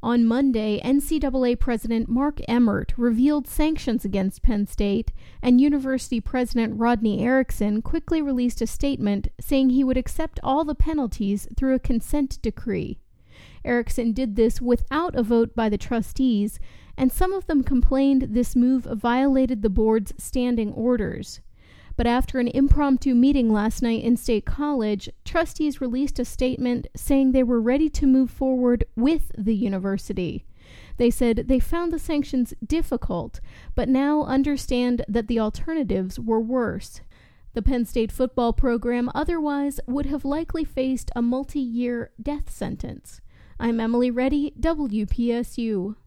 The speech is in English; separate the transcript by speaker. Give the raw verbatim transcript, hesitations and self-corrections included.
Speaker 1: On Monday, N C double A President Mark Emmert revealed sanctions against Penn State, and University President Rodney Erickson quickly released a statement saying he would accept all the penalties through a consent decree. Erickson did this without a vote by the trustees, and some of them complained this move violated the board's standing orders. But after an impromptu meeting last night in State College, trustees released a statement saying they were ready to move forward with the university. They said they found the sanctions difficult, but now understand that the alternatives were worse. The Penn State football program otherwise would have likely faced a multi-year death sentence. I'm Emily Reddy, W P S U.